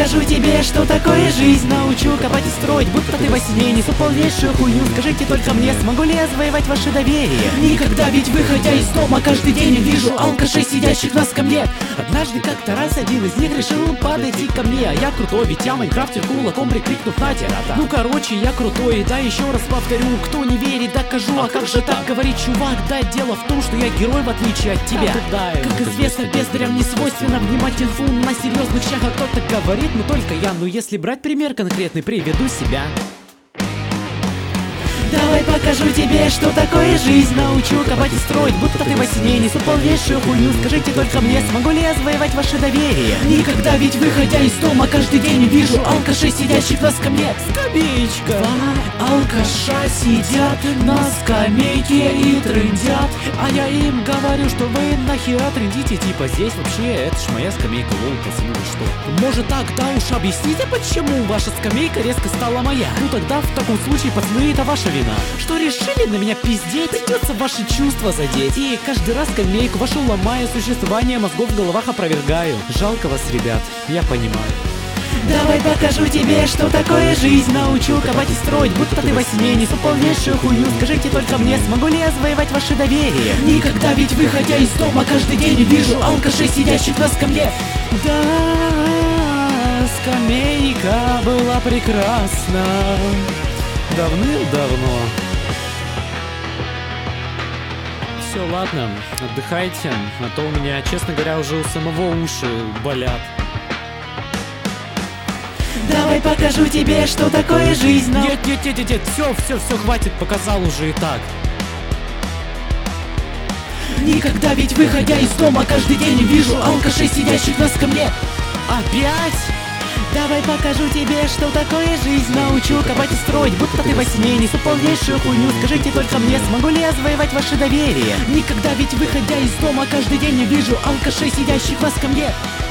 покажу тебе, что такое жизнь. Научу копать и строить, будто ты во сне. Несу полнейшую хуйню, скажите только мне, смогу ли я завоевать ваше доверие? Никогда, ведь выходя из дома каждый день вижу алкашей, сидящих на скамье. Однажды как-то раз один из них решил подойти ко мне. А я крутой, ведь я майнкрафтер, кулаком прикрикнув на тирата. Ну короче, я крутой, да еще раз повторю, кто не верит, докажу. А как же так говорит чувак? Да дело в том, что я герой в отличие от тебя. Как известно, бездарям не свойственно внимать инфу на серьезных щах. А кто-то говорит, но только я. Но если брать пример конкретный, приведу себя. Давай покажу тебе, что такое жизнь. Научу копать и строить, будто ты во сне. Несу полнейшую хуйню, скажите только мне, смогу ли я завоевать ваше доверие? Никогда, ведь выходя из дома каждый день вижу алкашей, сидящих на скамье. Скамеечка. Два алкаша сидят на скамейке и трындят. А я им говорю, что вы нахера трындите? Типа здесь вообще, это ж моя скамейка, лол, пацаны, вы что? Может так, да уж объясните, почему ваша скамейка резко стала моя? Ну тогда в таком случае, пацаны, это ваша вина. Что решили на меня пиздеть, придется ваши чувства задеть. И каждый раз скамейку вашу ломаю, существование мозгов в головах опровергаю. Жалко вас, ребят, я понимаю. Давай покажу тебе, что такое жизнь. Научу копать и строить, будто ты во сне. Несу полнейшую хуйню, скажите только мне, смогу ли я завоевать ваше доверие? Никогда, ведь выходя из дома каждый день вижу алкашей, сидящих на скамье. Да, скамейка была прекрасна давным-давно. Все, ладно, отдыхайте, а то у меня, честно говоря, уже у самого уши болят. Давай покажу тебе, что такое жизнь. Нет, все, хватит, показал уже и так. Никогда, ведь выходя из дома каждый день вижу алкашей, сидящих на скамье. Опять? Давай покажу тебе, что такое жизнь. Научу копать и строить, будто ты во сне. Несу полнейшую хуйню, скажите только мне, смогу ли я завоевать ваше доверие? Никогда, ведь выходя из дома каждый день вижу алкашей, сидящих на скамье.